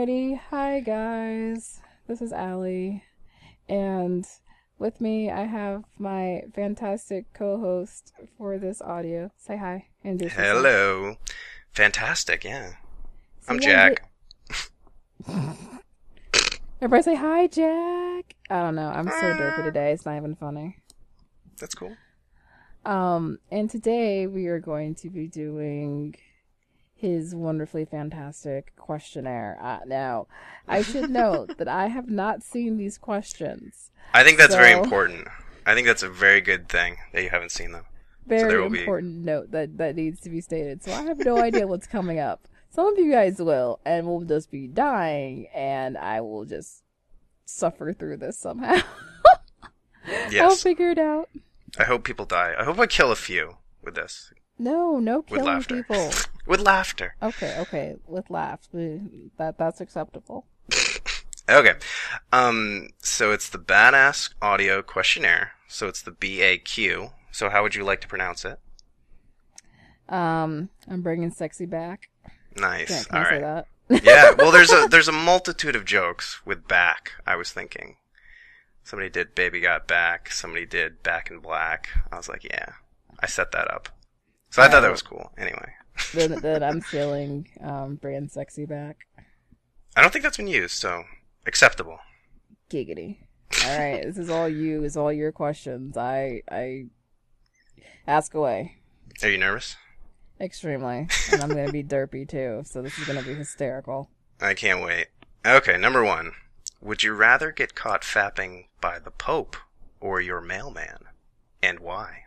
Alrighty, hi guys. This is Allie, and with me I have my fantastic co-host for this audio. Say hi, introduce yourself. Hello. Fantastic, yeah. See, I'm yeah, Jack. everybody say hi, Jack. I don't know. I'm so derpy Ah, today. It's not even funny. That's cool. And today we are going to be doing his wonderfully fantastic questionnaire. Now, I should note that I have not seen these questions. I think that's very So, important. I think that's a very good thing that you haven't seen them. So there very will be... important note that needs to be stated. So I have no idea what's coming up. Some of you guys will, and we'll just be dying, and I will just suffer through this somehow. I'll Yes. figure it out. I hope people die. I hope I kill a few with this. No With killing laughter. people. With laughter. Okay, with laughs. That's acceptable. Okay. So it's the Badass Audio Questionnaire. So it's the BAQ. So how would you like to pronounce it? I'm bringing sexy back. Nice. Can I All say right. that? Yeah, well there's a multitude of jokes with back, I was thinking. Somebody did Baby Got Back. Somebody did Back in Black. I was like, yeah. I set that up. So I thought that was cool. Anyway. then I'm stealing bringing sexy back. I don't think that's been used, so acceptable. Giggity. All right, this is all you. It's all your questions. I ask away. Are you nervous? Extremely, and I'm gonna be derpy too. So this is gonna be hysterical. I can't wait. Okay, number one. Would you rather get caught fapping by the Pope or your mailman? And why?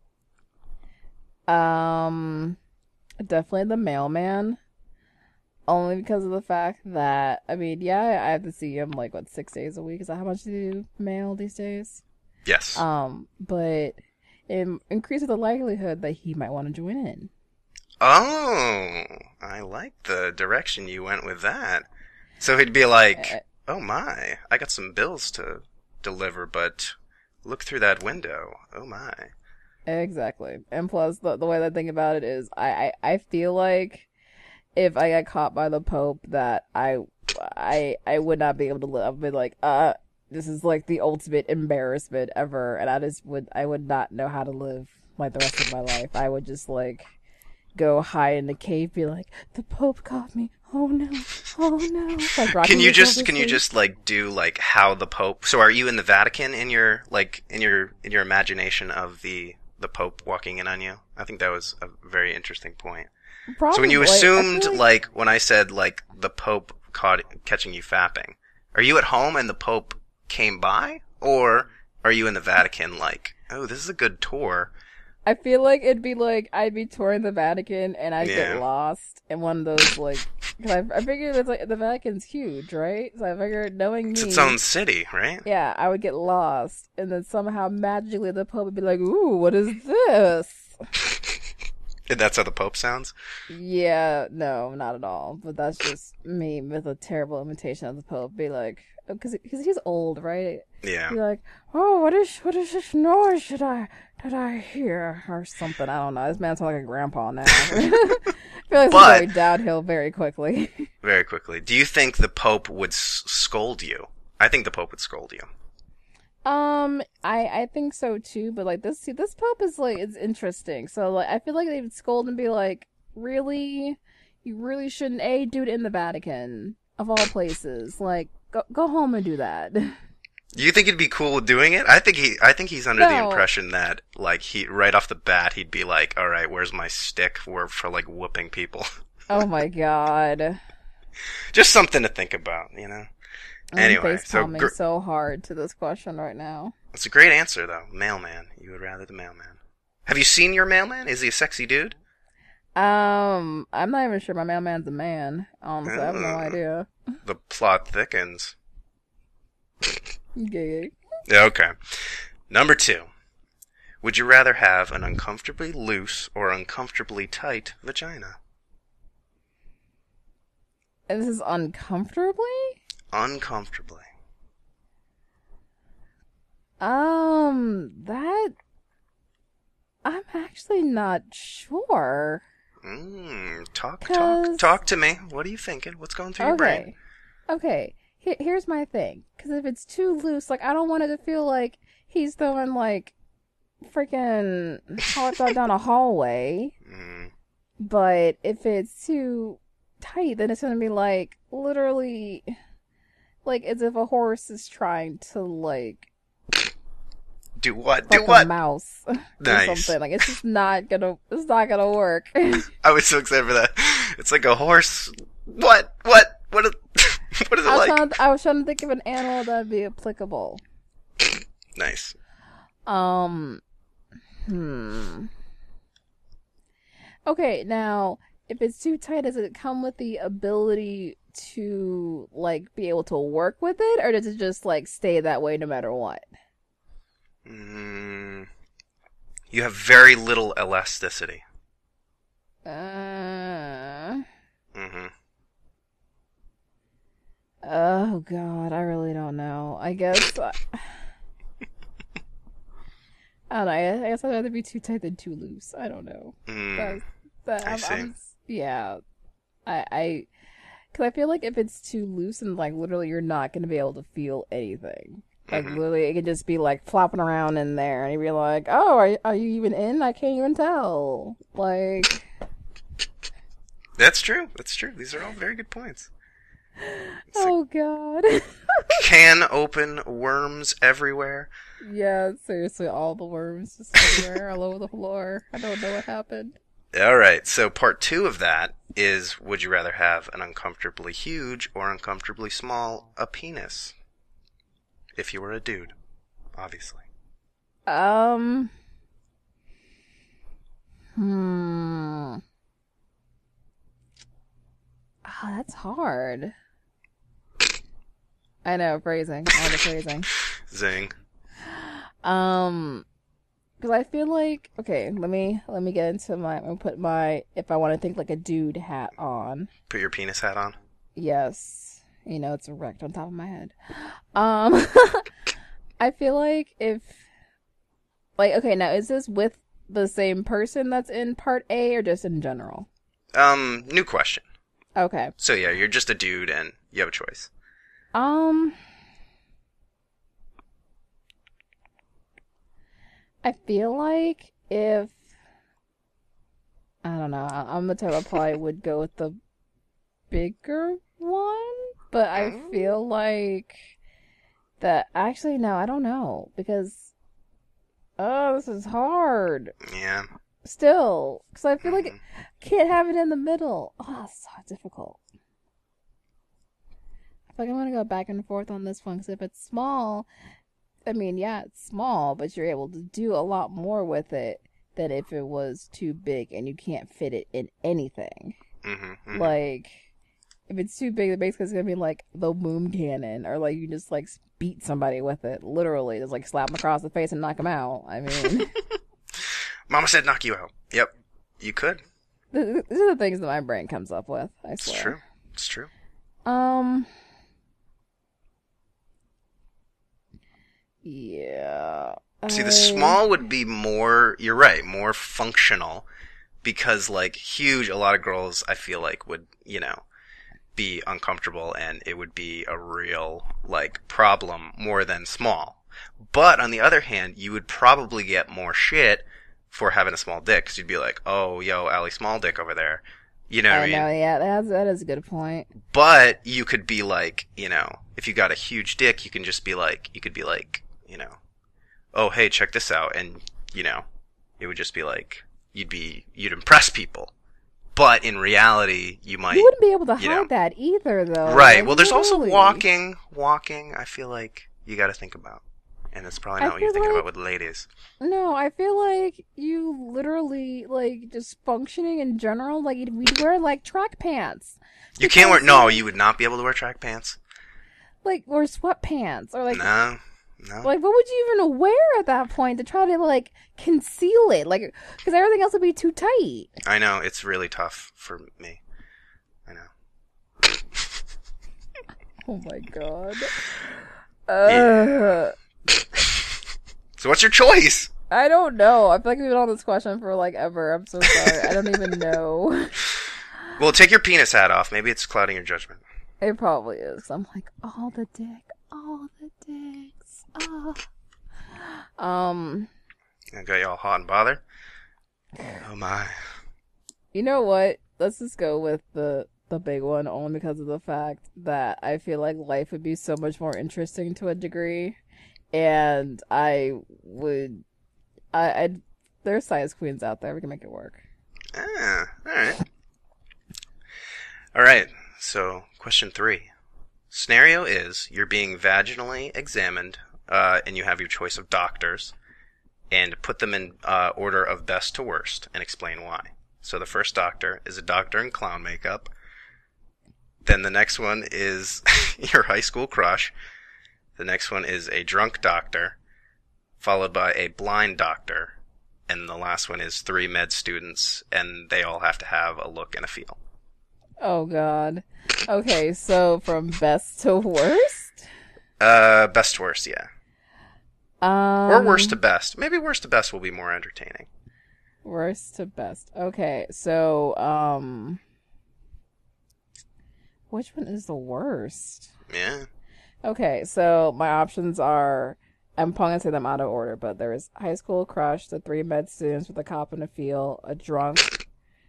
Definitely the mailman. Only because of the fact that I mean, yeah, I have to see him like what 6 days a week. Is that how much do you mail these days? Yes. But it increases the likelihood that he might want to join in. Oh, I like the direction you went with that. So he'd be like, oh my, I got some bills to deliver, but look through that window. Oh my. Exactly. And plus, the way that I think about it is, I feel like if I got caught by the Pope, that I would not be able to live. I'd be like, this is like the ultimate embarrassment ever, and I would not know how to live like the rest of my life. I would just like go hide in the cave, be like, the Pope caught me. Oh no, oh no. Like rocking Can you myself to just sleep. like do like how the Pope? So are you in the Vatican in your imagination of the Pope walking in on you? I think that was a very interesting point. So when you Probably. I assumed feel like when I said like the Pope catching you fapping, are you at home and the Pope came by, or are you in the Vatican like, oh, this is a good tour? I feel like it'd be like I'd be touring the Vatican and I'd get Yeah. lost in one of those like, cause I figured it's like the Vatican's huge, right? So I figured knowing It's its me, own city, right? yeah, I would get lost, and then somehow magically the Pope would be like, "Ooh, what is this?" That's how the Pope sounds? Yeah, no, not at all. But that's just me with a terrible imitation of the Pope. Be like, because he's old, right? Yeah. Be like, oh, what is this noise that I hear or something? I don't know. This man sounds like a grandpa now. I feel like it's But going downhill very quickly. very quickly, do you think the Pope would scold you? I think the Pope would scold you. I think so too. But like this Pope is like it's interesting. So like I feel like they would scold and be like, really, you really shouldn't do it in the Vatican of all places. Like go home and do that. Do you think he'd be cool with doing it? I think he's under the No. impression that like he right off the bat he'd be like, all right, where's my stick for like whooping people? Oh my god. Just something to think about, you know. I'm Anyway, face so palming so hard to this question right now. it's a great answer though. Mailman. You would rather the mailman. Have you seen your mailman? Is he a sexy dude? I'm not even sure my mailman's a man. Honestly, I have no Uh, idea. the plot thickens. Gay. Yeah, okay. Number two. Would you rather have an uncomfortably loose or uncomfortably tight vagina? And this is uncomfortably? Uncomfortably. That I'm actually not sure. Talk Cause to me. What are you thinking? What's going through your brain? okay, Okay, here's my thing. Because if it's too loose, like, I don't want it to feel like he's throwing, like, freaking hot dog down a hallway. Mm. But if it's too tight, then it's gonna be, like, literally, like, as if a horse is trying to, like, Do what? Do fuck a what? mouse or Nice. something. Like, it's not gonna work. I was so excited for that. It's like a horse. What? What? What? What is it like? I was trying to think of an animal that'd be applicable. Nice. Um, hmm. Okay, now, if it's too tight, does it come with the ability to, like, be able to work with it? Or does it just, like, stay that way no matter what? Mm. You have very little elasticity. Mm-hmm. Oh god, I really don't know. I guess, I don't know, I guess I'd rather be too tight than too loose. I don't know. Mm. I see. Yeah. Cause I feel like if it's too loose and like literally you're not gonna be able to feel anything. Like Mm-hmm. literally it could just be like flopping around in there and you'd be like, oh, are you even in? I can't even tell. Like, That's true. That's true. These are all very good points. It's like oh god. can open worms everywhere. Yeah, seriously, all the worms just everywhere, all over the floor. I don't know what happened. All right. So part 2 of that is: would you rather have an uncomfortably huge or uncomfortably small a penis? If you were a dude, obviously. Um, hmm. Ah, that's hard. I know, phrasing. All the phrasing. Zing. Because I feel like, okay, let me get into I'm gonna put my, if I want to think like a dude hat on. Put your penis hat on. Yes. You know, it's erect on top of my head. Um, I feel like if, like, okay, now is this with the same person that's in part A or just in general? New question. Okay. So yeah, you're just a dude and you have a choice. Um, I feel like if, I don't know, I'm the type I probably would go with the bigger one, but I feel like that, actually, no, I don't know, because, oh, this is hard. Yeah. Still, because I feel like Mhm. I can't have it in the middle. Oh, it's so difficult. I feel like I'm gonna go back and forth on this one, because if it's small, I mean, yeah, it's small, but you're able to do a lot more with it than if it was too big and you can't fit it in anything. Mm-hmm. Like, if it's too big, basically it's gonna be like the boom cannon, or like you just like beat somebody with it, literally, just like slap them across the face and knock them out. I mean, Mama said knock you out. Yep. You could. these are the things that my brain comes up with. I It's swear. true. It's true. Um, yeah. See, the small would be more, you're right, more functional. Because, like, huge, a lot of girls, I feel like, would, be uncomfortable and it would be a real, like, problem more than small. But, on the other hand, you would probably get more shit for having a small dick. Because you'd be like, oh, yo, Allie, small dick over there. You know what I mean? know, yeah, that is a good point. But you could be like, if you got a huge dick, you could be like, oh, hey, check this out. And, it would just be like, you'd impress people. But in reality, you might. You wouldn't be able to you know. hide that either, though. Right. Like, Well, there's also literally. walking. Walking, I feel like you gotta think about. And that's probably I not what you're feel thinking like- about with ladies. No, I feel like you literally, like, just functioning in general, like, we'd wear, like, track pants. You can't wear, Because, no, like- you would not be able to wear track pants. Like, or sweatpants, or, like, No. like, what would you even wear at that point to try to, like, conceal it? Like, because everything else would be too tight. I know, it's really tough for me. I know. Oh my god. Yeah. So what's your choice? I don't know. I feel like we've been on this question for, like, ever. I'm so sorry. I don't even know. Well, take your penis hat off. Maybe it's clouding your judgment. It probably is. 'Cause I'm like, all the dicks. Oh. I got y'all hot and bothered. Oh my. You know what? Let's just go with the big one, only because of the fact that I feel like life would be so much more interesting to a degree, and there's science queens out there. We can make it work. Ah, alright. Alright, so question 3. Scenario is, you're being vaginally examined, and you have your choice of doctors, and put them in order of best to worst, and explain why. So the first doctor is a doctor in clown makeup. Then the next one is your high school crush. The next one is a drunk doctor, followed by a blind doctor. And the last one is 3 med students, and they all have to have a look and a feel. Oh, God. Okay, so from best to worst? Best to worst, yeah. Or worst to best. Maybe worst to best will be more entertaining. Worst to best. Okay, so, which one is the worst? Yeah. Okay, so my options are, I'm probably gonna say them out of order, but there's high school crush, the 3 med students with a cop and a feel, a drunk,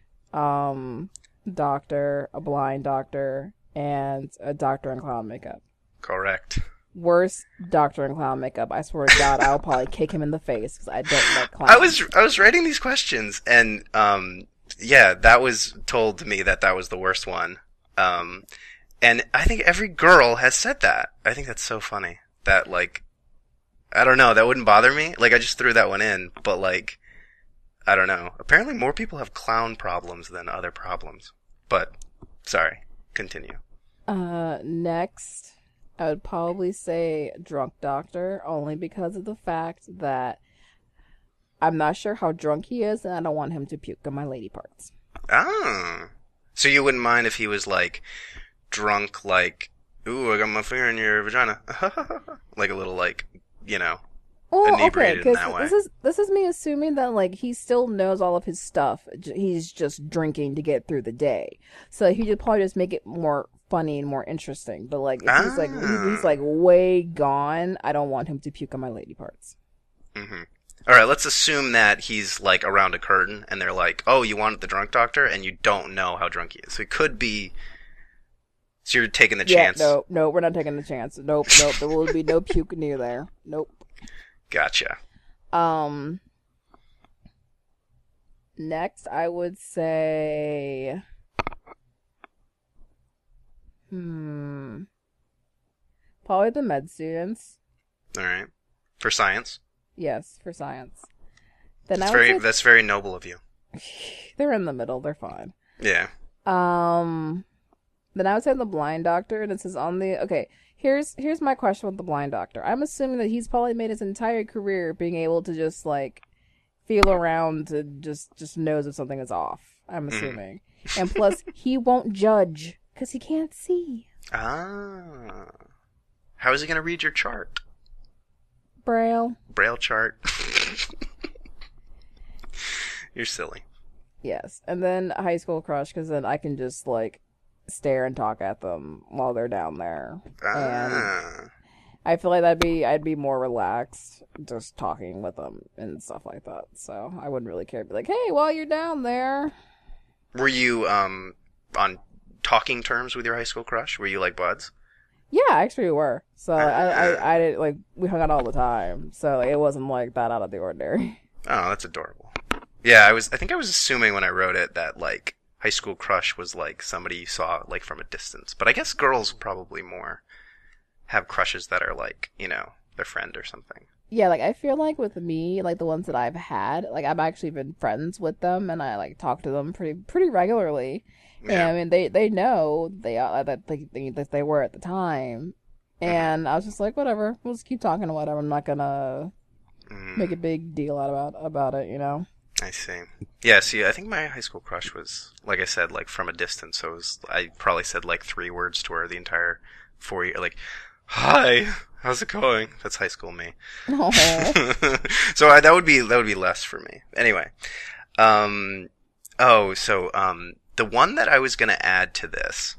doctor, a blind doctor, and a doctor in clown makeup. Correct. Worst doctor in clown makeup. I swear to God, I'll probably kick him in the face because I don't like clowns. I was writing these questions, and yeah, that was told to me that was the worst one. And I think every girl has said that. I think that's so funny. That, like, I don't know, that wouldn't bother me. Like, I just threw that one in, but, like, I don't know. Apparently more people have clown problems than other problems. But, sorry, continue. Next, I would probably say drunk doctor, only because of the fact that I'm not sure how drunk he is, and I don't want him to puke on my lady parts. Ah. So you wouldn't mind if he was, like, drunk, like, ooh, I got my finger in your vagina. Like a little, like, you know, inebriated in that way. This is me assuming that, like, he still knows all of his stuff. He's just drinking to get through the day. So he should probably just make it more funny and more interesting. But, like, if he's like way gone, I don't want him to puke on my lady parts. Mm-hmm. Alright, let's assume that he's, like, around a curtain, and they're like, oh, you wanted the drunk doctor, and you don't know how drunk he is. So it could be... So you're taking the chance. No, we're not taking the chance. Nope, there will be no puke near there. Nope. Gotcha. Next, I would say... Probably the med students. Alright. For science? Yes, for science. That's very noble of you. They're in the middle. They're fine. Yeah. Then I would say the blind doctor, and this is on the... Okay, here's my question with the blind doctor. I'm assuming that he's probably made his entire career being able to just, like, feel around to just knows if something is off. I'm assuming. And plus, he won't judge, because he can't see. Ah. How is he going to read your chart? Braille chart. You're silly. Yes. And then high school crush, because then I can just, like, stare and talk at them while they're down there. And I feel like I'd be more relaxed just talking with them and stuff like that. So I wouldn't really care to be like, hey, while you're down there. Were you, on talking terms with your high school crush? Were you, like, buds? Yeah, actually we were. So I did, like, we hung out all the time. So like, it wasn't, like, that out of the ordinary. Oh, that's adorable. Yeah, I think I was assuming when I wrote it that, like, high school crush was, like, somebody you saw, like, from a distance. But I guess girls probably more have crushes that are, like, you know, their friend or something. Yeah, like, I feel like with me, like, the ones that I've had, like, I've actually been friends with them, and I, like, talk to them pretty regularly. Yeah. And, I mean, they know that they were at the time. And I was just like, whatever, we'll just keep talking or whatever. I'm not gonna make a big deal out about it, you know? I see. Yeah, see, I think my high school crush was, like I said, like, from a distance, so I probably said, like, 3 words to her the entire 4 year, like, hi, how's it going? That's high school me. So that would be less for me. Anyway. The one that I was gonna add to this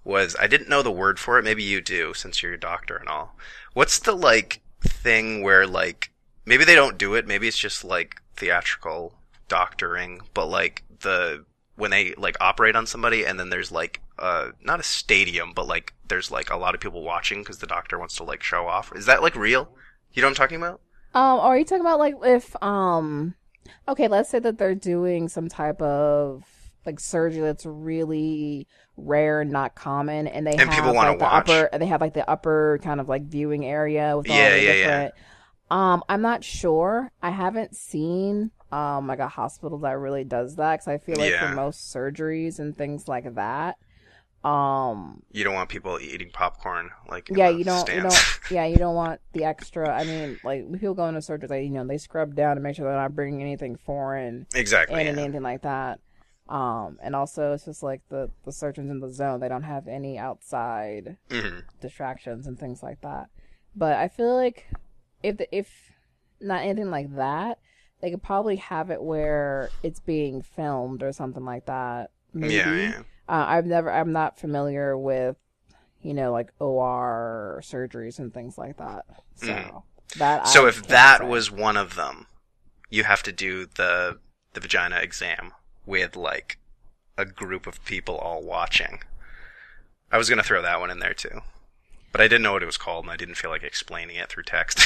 was, I didn't know the word for it. Maybe you do, since you're a doctor and all. What's the, like, thing where, like, maybe they don't do it, maybe it's just, like, theatrical doctoring, but, like, when they, like, operate on somebody and then there's, like, not a stadium, but, like, there's, like, a lot of people watching because the doctor wants to, like, show off. Is that, like, real? You know what I'm talking about? Are you talking about, like, if, okay, let's say that they're doing some type of, like, surgery that's really rare and not common, and they And have, people want like, to watch? they have, like, the upper kind of, like, viewing area with all Yeah, the yeah, different, I'm not sure. I haven't seen, like, a hospital that really does that, because I feel like for Yeah. most surgeries and things like that, You don't want people eating popcorn, like, in yeah, the you stands. you don't want the extra. I mean, like, when people go into surgery, like, they scrub down to make sure they're not bringing anything foreign Exactly, in and yeah. anything like that. And also it's just like the surgeons in the zone, they don't have any outside Hmm. distractions and things like that. But I feel like if not anything like that, they could probably have it where it's being filmed or something like that. Maybe. Yeah, yeah. I'm not familiar with, like OR surgeries and things like that. So Mhm. that So I if can't that say. was one of them, you have to do the vagina exam with, like, a group of people all watching. I was gonna throw that one in there too. But I didn't know what it was called, and I didn't feel like explaining it through text.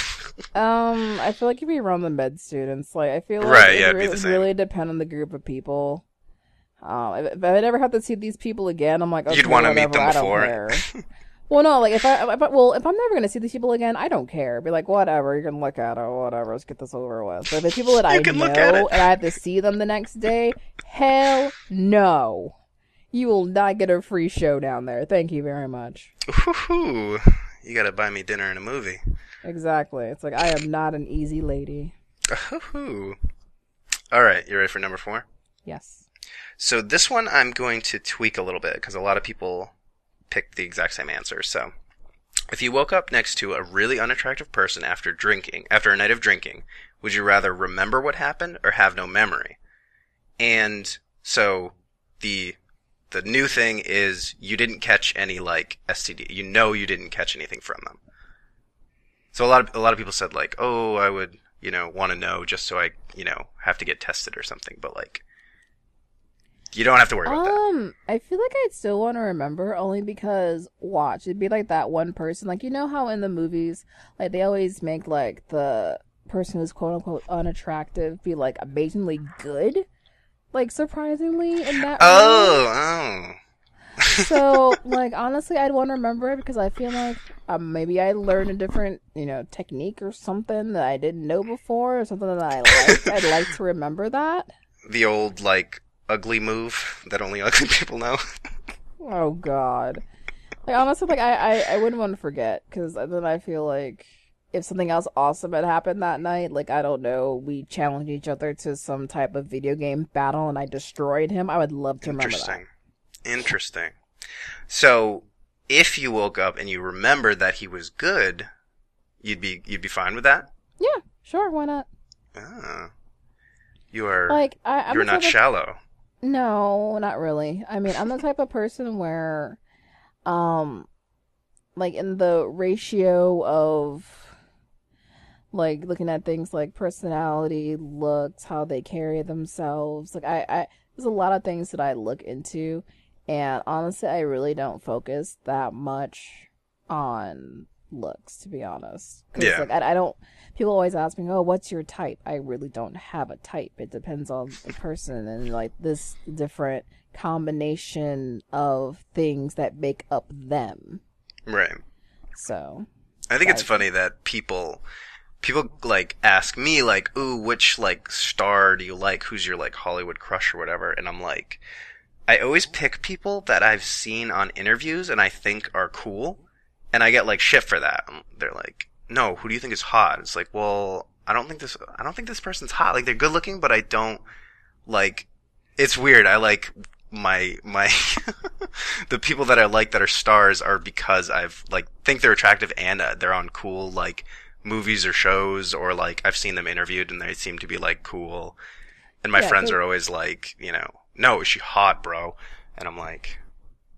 I feel like if you run the med students, like I feel like Right, it yeah, it'd be really, the same. really depend on the group of people. If I ever have to see these people again, I'm like, okay, You'd want to meet whatever, them I don't before. care. Well, no, like if I'm never gonna see these people again, I don't care. Be like, whatever, you can look at it, whatever, let's get this over with. But if it's people that I You can look at know it. and I have to see them the next day, hell no. You will not get a free show down there. Thank you very much. Ooh, you gotta buy me dinner and a movie. Exactly. It's like I am not an easy lady. Ooh. Alright, you ready for number 4? Yes. So this one I'm going to tweak a little bit, because a lot of people picked the exact same answer. So, if you woke up next to a really unattractive person after a night of drinking, would you rather remember what happened or have no memory? And so, the new thing is you didn't catch any, like, STD. You didn't catch anything from them. So a lot of people said, like, oh, I would, want to know just so I, have to get tested or something. But, like, you don't have to worry about that. I feel like I'd still want to remember only because watch, it'd be like that one person, like how in the movies, like they always make like the person who's quote unquote unattractive be like amazingly good, like surprisingly in that role. Oh. So like honestly, I'd want to remember it because I feel like maybe I learned a different technique or something that I didn't know before or something that I liked. I'd like to remember that. The old, like, ugly move that only ugly people know. Oh God. Like honestly, like I wouldn't want to forget because then I feel like if something else awesome had happened that night, like I don't know, we challenged each other to some type of video game battle and I destroyed him, I would love to remember that. Interesting. So, if you woke up and you remembered that he was good, you'd be fine with that? Yeah, sure, why not? Ah. You are Like I'm you're the not type of- shallow. No, not really. I mean, I'm the type of person where, like in the ratio of like looking at things like personality, looks, how they carry themselves. Like I there's a lot of things that I look into, and honestly, I really don't focus that much on looks, to be honest. 'Cause, Yeah. like I don't. People always ask me, "Oh, what's your type?" I really don't have a type. It depends on the person and like this different combination of things that make up them. Right. So I think it's funny that people like ask me like, "Ooh, which like star do you like? Who's your like Hollywood crush or whatever?" And I'm like, I always pick people that I've seen on interviews and I think are cool, and I get like shit for that. They're like, "No, who do you think is hot?" It's like, "Well, I don't think this person's hot. Like they're good looking, but I don't like." It's weird. I like my the people that I like that are stars are because I've like think they're attractive and they're on cool like movies or shows, or like I've seen them interviewed and they seem to be like cool. And my Yeah, friends 'cause- are always like, "No, is she hot, bro?" And I'm like,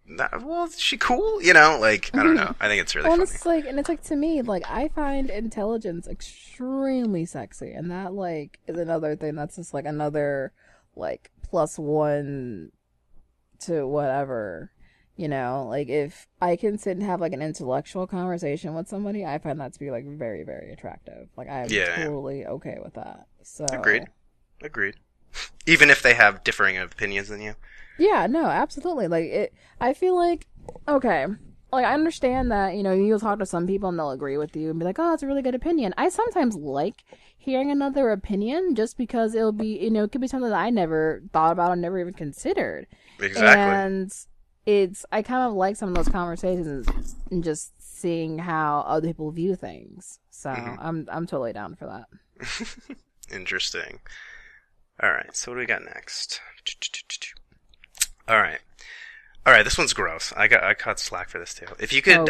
well, is she cool? You know, like, I don't know. I think it's really funny. It's like to me, like, I find intelligence extremely sexy, and that, like, is another thing that's just, like, another, like, +1 to whatever, you know? Like, if I can sit and have, like, an intellectual conversation with somebody, I find that to be, like, very, very attractive. Like, I'm totally okay with that. So Agreed. Even if they have differing opinions than you. Yeah, no, absolutely. Like, I feel like, okay, like, I understand that, you know, you'll talk to some people and they'll agree with you and be like, oh, it's a really good opinion. I sometimes like hearing another opinion just because it'll be, you know, it could be something that I never thought about or never even considered. Exactly. And I kind of like some of those conversations and just seeing how other people view things. So I'm totally down for that. Interesting. All right, so what do we got next? All right, this one's gross. I caught slack for this too. If you could,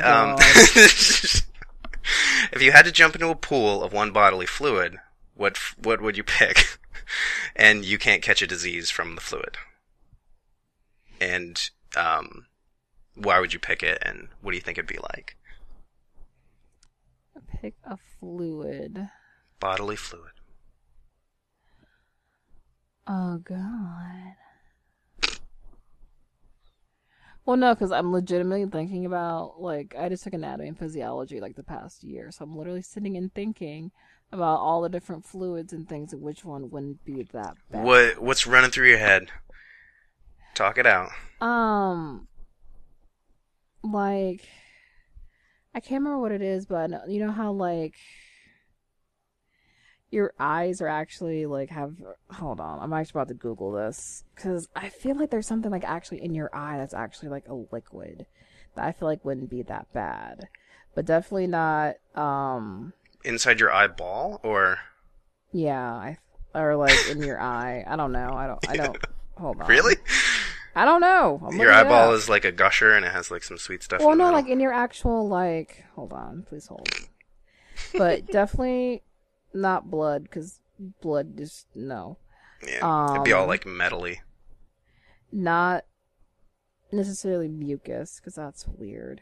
if you had to jump into a pool of one bodily fluid, what would you pick? And you can't catch a disease from the fluid. And why would you pick it? And what do you think it'd be like? Pick a fluid. Bodily fluid. Oh God. Well, no, because I'm legitimately thinking about, like, I just took anatomy and physiology, like, the past year, so I'm literally sitting and thinking about all the different fluids and things and which one wouldn't be that bad. What's running through your head? Talk it out. Like, I can't remember what it is, but you know how, like, your eyes are actually, like, hold on, I'm actually about to Google this, because I feel like there's something, like, actually in your eye that's actually, like, a liquid that I feel like wouldn't be that bad, but definitely not, inside your eyeball, or? Yeah, or, like, in your eye, I don't know, I don't, hold on. Really? I don't know. Your eyeball is, like, a gusher, and it has, like, some sweet stuff in the middle. Like, in your actual, like, hold on, please hold. But definitely not blood, because blood just, no. Yeah, it'd be all, like, metally. Not necessarily mucus, because that's weird.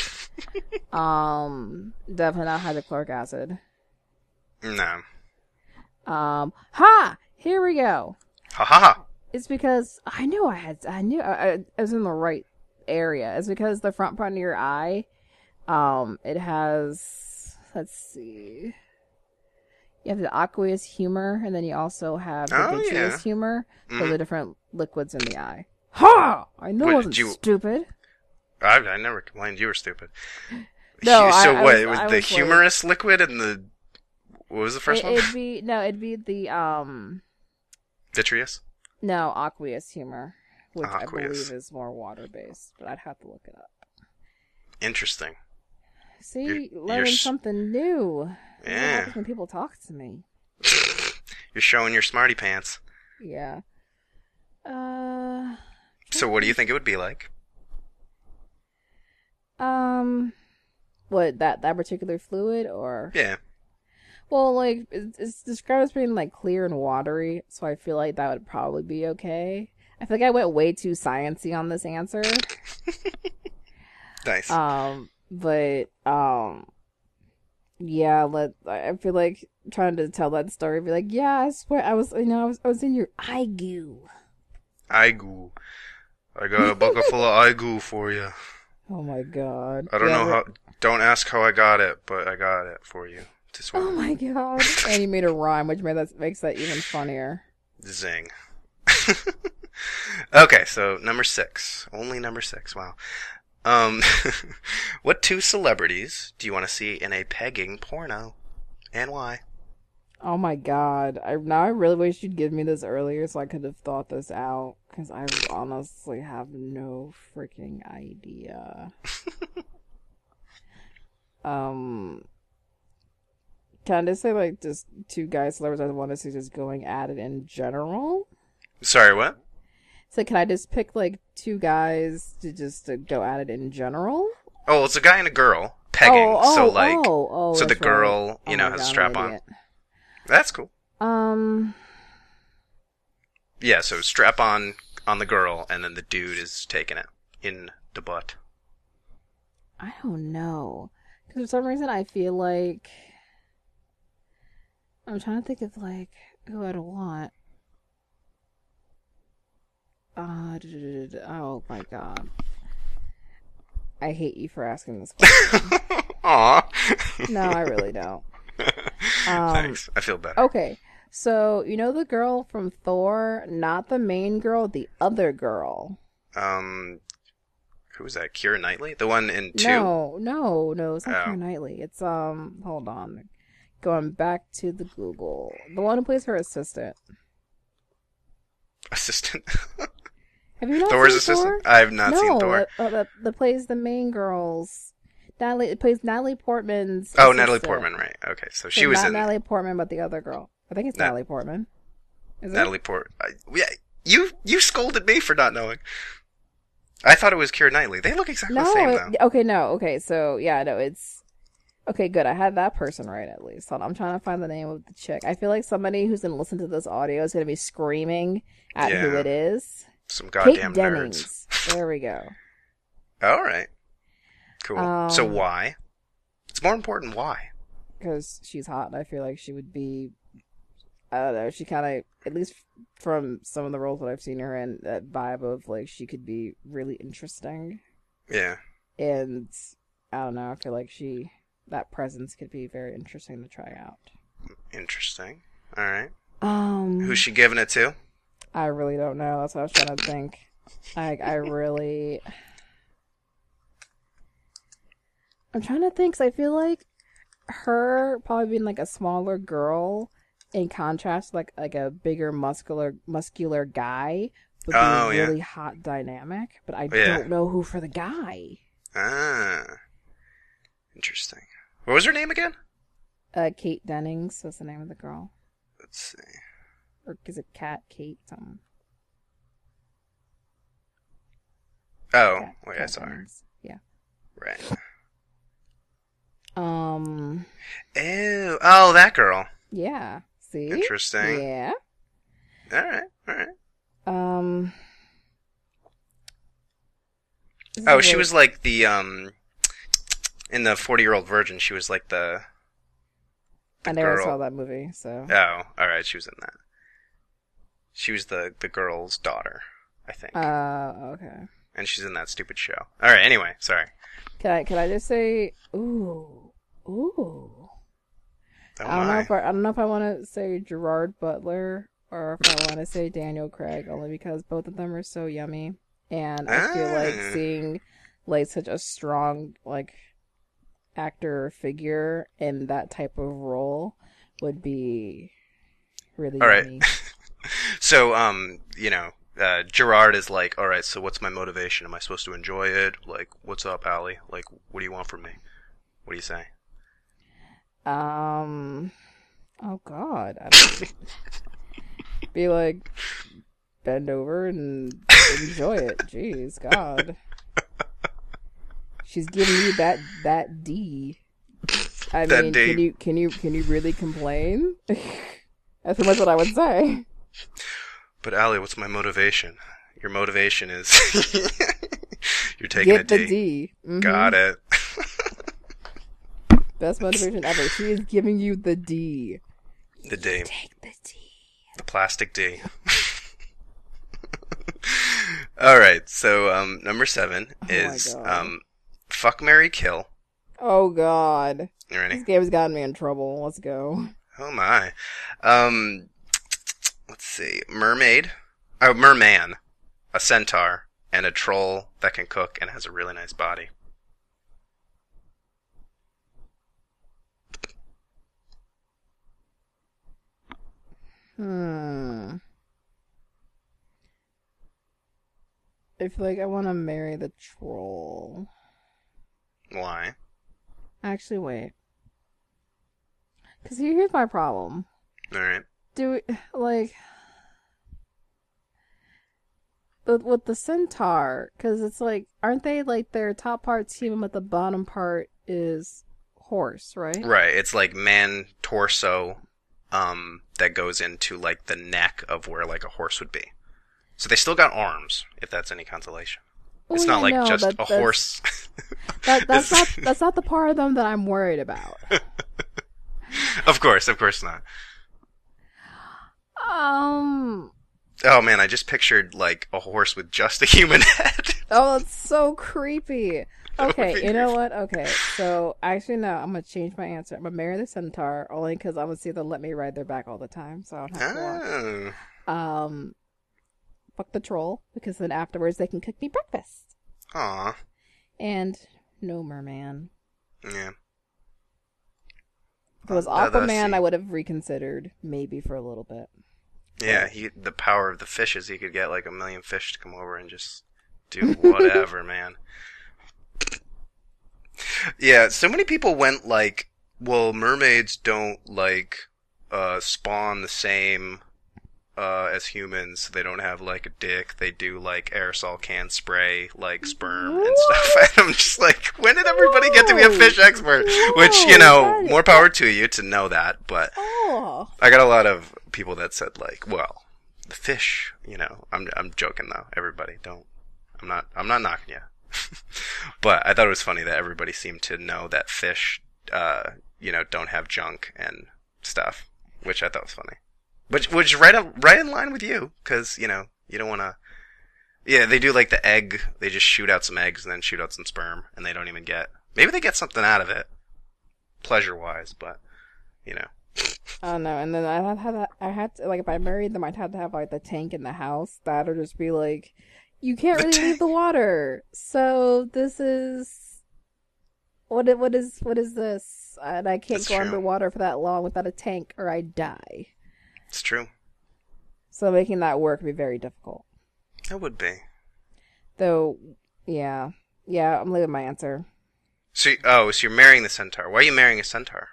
Definitely not hydrochloric acid. No. Here we go. Ha ha ha. It's because I knew I was in the right area. It's because the front part of your eye, it has, let's see. You have the aqueous humor, and then you also have the vitreous humor. Those are different liquids in the eye. Ha! I know I wasn't stupid. I never complained you were stupid. No, it was the humorous liquid and the... What was the first one? It'd be the, vitreous? No, aqueous humor, which I believe is more water-based, but I'd have to look it up. Interesting. See, learning something new. Yeah. What happens when people talk to me? You're showing your smarty pants. Yeah. So what do you think it would be like? What, that particular fluid, or? Yeah. Well, like, it's described as being, like, clear and watery, so I feel like that would probably be okay. I feel like I went way too sciencey on this answer. Nice. But, yeah, I feel like trying to tell that story, be like, yeah, I swear, I was in your eye goo. Eye goo. I got a bucket full of eye goo for you. Oh my God. I don't know how, don't ask how I got it, but I got it for you. Oh my God. And you made a rhyme, which makes that even funnier. Zing. Okay, so number 6. Only number 6, wow. What 2 celebrities do you want to see in a pegging porno? And why? Oh my God. I really wish you'd give me this earlier so I could have thought this out, because I honestly have no freaking idea. Can I just say, like, just 2 guy celebrities I want to see just going at it in general? Sorry, what? So can I just pick, like, 2 guys to go at it in general? Oh, it's a guy and a girl pegging. So the girl, right. has a strap on. That's cool. Yeah, so strap on the girl, and then the dude is taking it in the butt? I don't know. Because for some reason I feel like... I'm trying to think of, like, who I'd want. Oh my god. I hate you for asking this question. Aw. No, I really don't. Thanks. I feel better. Okay, so you know the girl from Thor? Not the main girl, the other girl. Who was that? Keira Knightley? The one in 2? No, it's not Keira Knightley. It's, hold on. Going back to the Google. The one who plays her assistant. Assistant? Have you not Thor's seen assistant? Thor? I have not seen Thor. That plays the main girls. It plays Natalie Portman's Oh, assistant. Natalie Portman, right. Okay, so she was not in... Natalie Portman, but the other girl. I think it's Natalie Portman. Is Natalie it? Portman. Yeah, you scolded me for not knowing. I thought it was Keira Knightley. They look exactly the same, though. Okay, so, yeah, no, it's... Okay, good. I had that person right, at least. Hold on, I'm trying to find the name of the chick. I feel like somebody who's going to listen to this audio is going to be screaming at who it is. Some goddamn Kate Dennings. nerds. There we go. All right. Cool. So why? It's more important why. Because she's hot, and I feel like she would be... I don't know, she kind of... At least from some of the roles that I've seen her in, that vibe of, like, she could be really interesting. Yeah. And, I don't know, I feel like that presence could be very interesting to try out. Interesting. All right. Who's she giving it to? I really don't know. That's what I was trying to think. I'm trying to think, because I feel like her probably being, like, a smaller girl in contrast to, like a bigger muscular guy would be a really hot dynamic. But I don't know who for the guy. Ah. Interesting. What was her name again? Kate Dennings was the name of the girl. Let's see. Or is it Kate, something? Oh, wait, I saw her. Yeah. Right. Ew. Oh, that girl. Yeah. See? Interesting. Yeah. Alright. She was like the, in the 40-Year-Old Virgin, she was like the I never saw that movie, so. Oh, alright, she was in that. She was the girl's daughter, I think. Okay. And she's in that stupid show. Alright, anyway, sorry. Can I just say, ooh. Oh, I don't know if I want to say Gerard Butler or if I want to say Daniel Craig, only because both of them are so yummy. And I feel like seeing like such a strong like actor figure in that type of role would be really yummy. So, Gerard is like, all right, so what's my motivation? Am I supposed to enjoy it? Like, what's up, Allie? Like, what do you want from me? What do you say? Oh God, I don't be like, bend over and enjoy it. Jeez, God. She's giving you that D. I mean, D. Can you really complain? That's pretty much what I would say. But Allie, what's my motivation? Your motivation is you're taking a D. Get the D. Mm-hmm. Got it. Best motivation ever. She is giving you the D. The D. Take the D. The plastic D. Alright, so, number 7 is, Fuck, Marry, Kill. Oh God. You ready? This game has gotten me in trouble. Let's go. Oh my. Let's see. Merman, a centaur, and a troll that can cook and has a really nice body. I feel like I want to marry the troll. Why? Actually, wait. Because here's my problem. Alright. With the centaur, because it's like, aren't they like their top part's human, but the bottom part is horse, right? Right, it's like man torso, that goes into like the neck of where like a horse would be. So they still got arms, if that's any consolation. Oh, It's yeah, not like no, just a horse. that's not the part of them that I'm worried about. Of course not. Oh man, I just pictured like a horse with just a human head. Oh, that's so creepy. Okay, you know what? Okay, so actually no, I'm gonna change my answer. I'm gonna marry the centaur only because I'm gonna see if they'll let me ride their back all the time, so I don't have to walk. Fuck the troll because then afterwards they can cook me breakfast. Aw. And no merman. Yeah. If it was Aquaman, I would have reconsidered maybe for a little bit. Yeah, the power of the fishes, he could get like 1 million fish to come over and just do whatever, man. Yeah, so many people went like, well, mermaids don't like spawn the same as humans. They don't have like a dick. They do like aerosol can spray like sperm and stuff. And I'm just like, when did everybody get to be a fish expert? Which, you know, more power to you to know that, but I got a lot of people that said like, well, the fish, you know, I'm joking though. Everybody I'm not knocking you. But I thought it was funny that everybody seemed to know that fish, you know, don't have junk and stuff, which I thought was funny. Which right in line with you, because, you know, you don't want to... Yeah, they do like the egg, they just shoot out some eggs and then shoot out some sperm, and they don't even get... Maybe they get something out of it, pleasure-wise, but, you know. I don't know, and then I had to, like, if I married them, I'd have to have, like, the tank in the house, that would just be like, you can't really leave the water, so this is... What is this? And I can't go underwater for that long without a tank, or I die. It's true. So making that work would be very difficult. It would be. Though, yeah. Yeah, I'm leaving my answer. So you're marrying the centaur. Why are you marrying a centaur?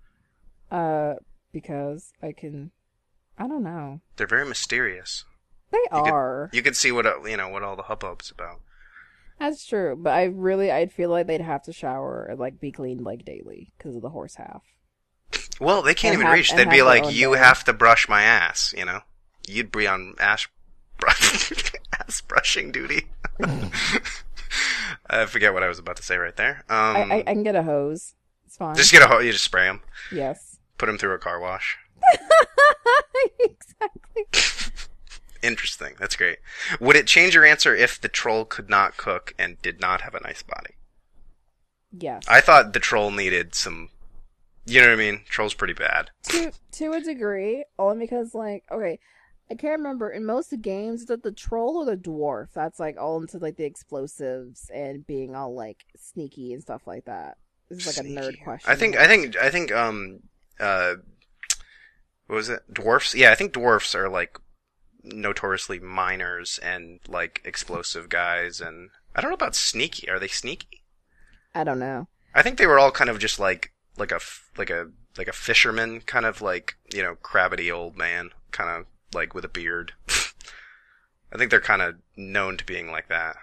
Because I don't know. They're very mysterious. They are. You could see what all the hubbub's about. That's true, but I'd feel like they'd have to shower and, like, be cleaned, like, daily because of the horse half. Well, they can't even reach. They'd be like, you have to brush my ass, you know? You'd be on ass brushing duty. I forget what I was about to say right there. I can get a hose. It's fine. Just get a hose. You just spray them. Yes. Put them through a car wash. Exactly. Interesting. That's great. Would it change your answer if the troll could not cook and did not have a nice body? Yes. I thought the troll needed some... You know what I mean? Troll's pretty bad. To a degree, only because, like, okay, I can't remember, in most of the games, is it the troll or the dwarf that's, like, all into, like, the explosives and being all, like, sneaky and stuff like that? This is, like, a nerd question. I think, what was it? Dwarfs? Yeah, I think dwarfs are, like, notoriously miners and, like, explosive guys, and I don't know about sneaky. Are they sneaky? I don't know. I think they were all kind of just, like a fisherman, kind of like, you know, crabbity old man, kind of like with a beard. I think they're kind of known to being like that.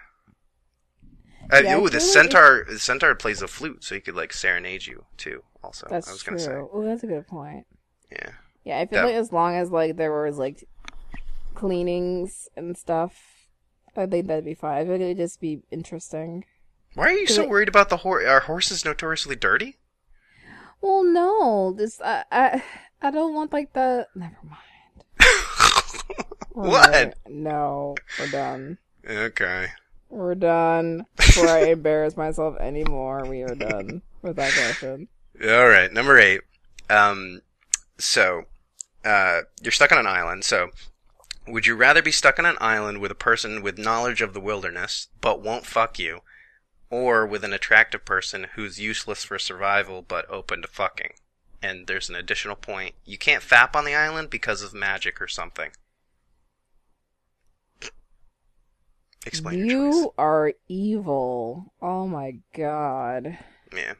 The centaur plays the flute, so he could like serenade you too. Also, that's I was gonna say. Oh, that's a good point. Yeah. Yeah, I feel like as long as like there was like cleanings and stuff, I think that'd be fine. I think it'd just be interesting. Why are you so worried about the horse? Are horses notoriously dirty? Well, no. I don't want like the... Never mind. What? No, we're done. Okay. We're done. Before I embarrass myself anymore, we are done with that question. Alright, number 8. So, you're stuck on an island, so... Would you rather be stuck on an island with a person with knowledge of the wilderness, but won't fuck you, or with an attractive person who's useless for survival but open to fucking? And there's an additional point. You can't fap on the island because of magic or something. Explain your choice. You are evil. Oh my god. Yeah.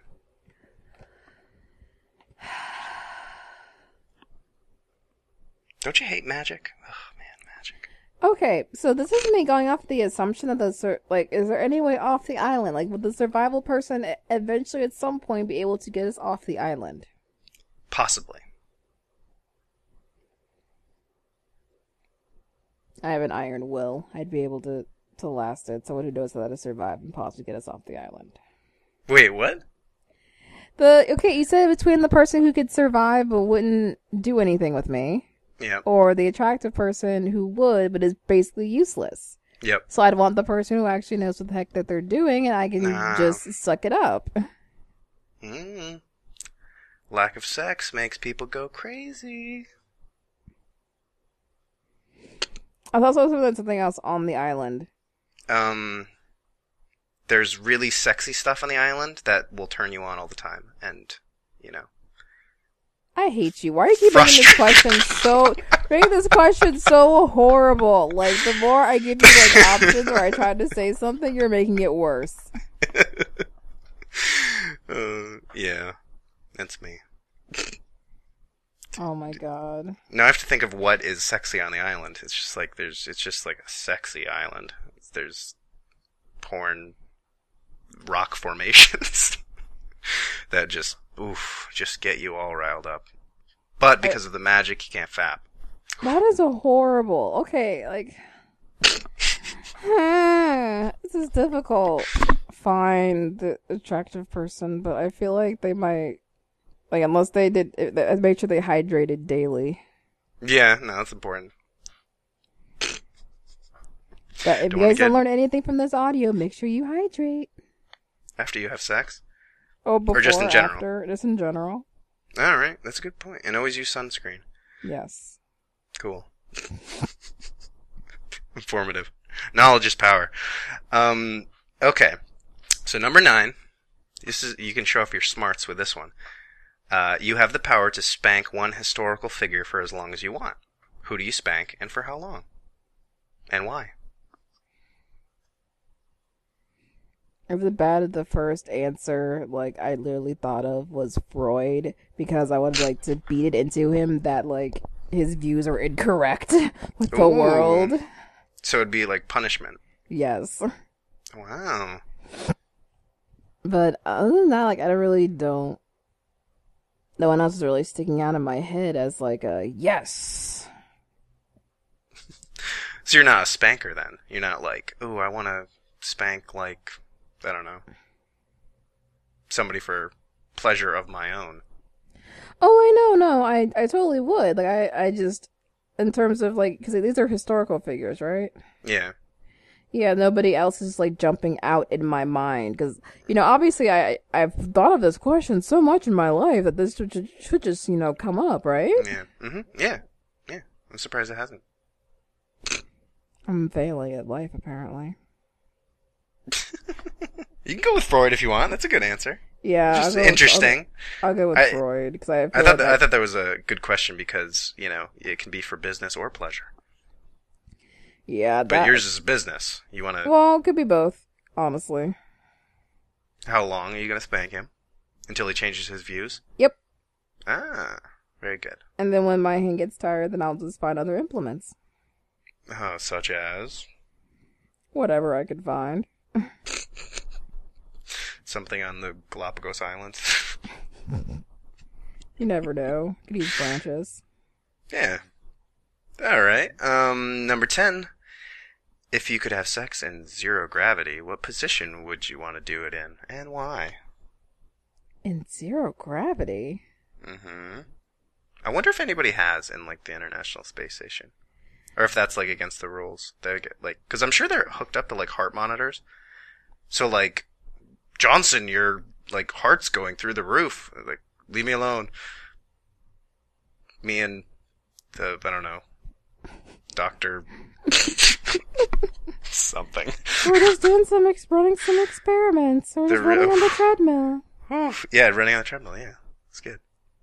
Don't you hate magic? Oh man, magic. Okay, so this is me going off the assumption that is there any way off the island? Like, would the survival person eventually at some point be able to get us off the island? Possibly. I have an iron will. I'd be able to to last it. Someone who knows how to survive and possibly get us off the island. Wait, what? Okay, you said between the person who could survive but wouldn't do anything with me. Yep. Or the attractive person who would but is basically useless. Yep. So I'd want the person who actually knows what the heck that they're doing and I can just suck it up. Lack of sex makes people go crazy. I thought also something else on the island. There's really sexy stuff on the island that will turn you on all the time, and, you know. I hate you. Why do you keep making this question so horrible? Like, the more I give you, like, options or I try to say something, you're making it worse. Yeah. That's me. Oh my god. Now I have to think of what is sexy on the island. It's just like it's just like a sexy island. There's porn rock formations that just get you all riled up. But because of the magic, you can't fap. That is a horrible. Okay, like this is difficult. Find the attractive person, but I feel like they might, like, unless they make sure they hydrated daily. Yeah, no, that's important. But if you guys don't learn anything from this audio, make sure you hydrate. After you have sex? Oh, before, or just in general? After, just in general. Alright, that's a good point. And always use sunscreen. Yes. Cool. Informative. Knowledge is power. Okay. So number 9. You can show off your smarts with this one. You have the power to spank one historical figure for as long as you want. Who do you spank, and for how long? And why? If the bad, the first answer, like, I literally thought of was Freud, because I would like to beat it into him that, like, his views are incorrect with the world. So it'd be like punishment. Yes. Wow. But other than that, like, I really don't. No one else is really sticking out in my head as, like, a yes. So you're not a spanker then? You're not like, ooh, I want to spank, like, I don't know, somebody for pleasure of my own. Oh, no, I totally would. Like, I just, in terms of, like, because these are historical figures, right? Yeah. Yeah, nobody else is, like, jumping out in my mind. Because, you know, obviously I've thought of this question so much in my life that this should just, you know, come up, right? Yeah. Mm-hmm. Yeah. Yeah. I'm surprised it hasn't. I'm failing at life, apparently. You can go with Freud if you want. That's a good answer. Yeah. Just interesting. I'll go with Freud. Because I thought that was a good question because, you know, it can be for business or pleasure. Yeah, but yours is business. You want to... Well, it could be both, honestly. How long are you going to spank him? Until he changes his views? Yep. Ah, very good. And then when my hand gets tired, then I'll just find other implements. Oh, such as? Whatever I could find. Something on the Galapagos Islands. You never know. Could use branches. Yeah. Alright. Number 10. If you could have sex in zero gravity, what position would you want to do it in, and why? In zero gravity? Mm-hmm. I wonder if anybody has in, like, the International Space Station. Or if that's, like, against the rules. They get, like, because I'm sure they're hooked up to, like, heart monitors. So, like, Johnson, your, like, heart's going through the roof. Like, leave me alone. Me and the, I don't know, Dr. something. We're just doing running some experiments. We're just running on the treadmill. Yeah, running on the treadmill, yeah. It's good.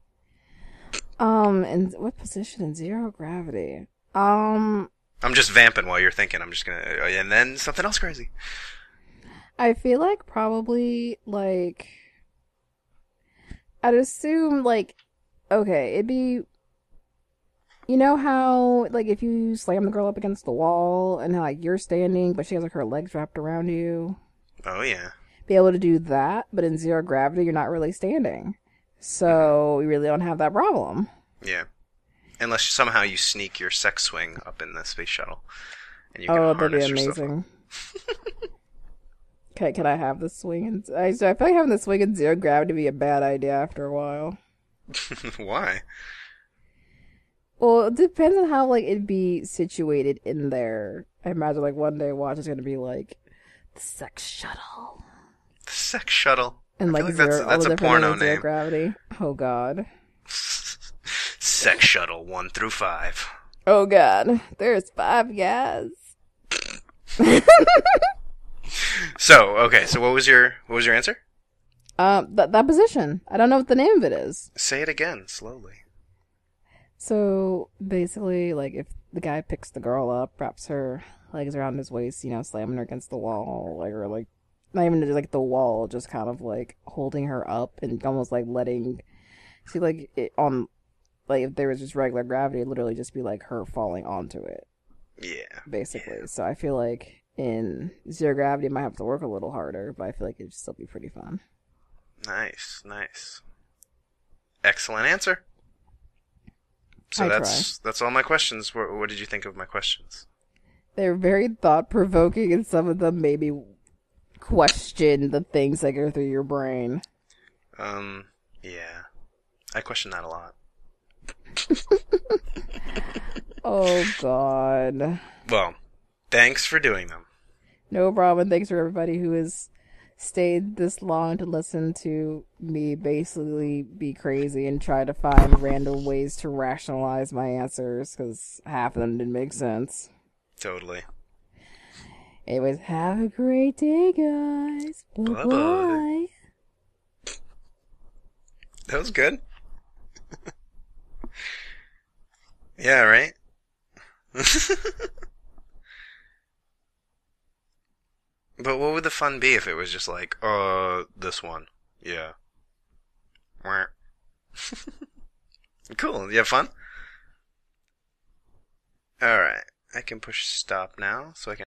And what position in zero gravity? I'm just vamping while you're thinking. I'm just gonna, and then something else crazy. I feel like probably, like, I'd assume, like, okay, it'd be, you know how, like, if you slam the girl up against the wall and how, like, you're standing, but she has, like, her legs wrapped around you? Oh, yeah. Be able to do that, but in zero gravity, you're not really standing. So, we really don't have that problem. Yeah. Unless somehow you sneak your sex swing up in the space shuttle. And you can harness that'd be amazing. Yourself. Okay, can I have the swing? I feel like having the swing in zero gravity would be a bad idea after a while. Why? Well, it depends on how like it'd be situated in there. I imagine like one day Watch is gonna be like the sex shuttle The sex shuttle. and I feel like like zero all that's the a different porno zero name. gravity. Oh god. Sex shuttle 1 through 5. Oh god. There's 5 guys. So, okay, so what was your answer? That position. I don't know what the name of it is. Say it again, slowly. So basically, like if the guy picks the girl up, wraps her legs around his waist, slamming her against the wall, like or like not even just like the wall, just kind of like holding her up and almost like letting see like it on like if there was just regular gravity, it'd literally just be like her falling onto it, Yeah. basically. Yeah. So I feel like in zero gravity, it might have to work a little harder, but I feel like it'd still be pretty fun. Nice, nice. Excellent answer. So I that's all my questions. What did you think of my questions? They're very thought provoking, and some of them maybe question the things that go through your brain. Yeah. I question that a lot. Oh, God. Well, thanks for doing them. No problem. Thanks for everybody who has stayed this long to listen to me basically be crazy and try to find random ways to rationalize my answers, because half of them didn't make sense. Totally. Anyways, have a great day, guys. Bye-bye. That was good. Yeah, right? But what would the fun be if it was just like, this one? Yeah. Wah. Cool. You have fun? Alright. I can push stop now, so I can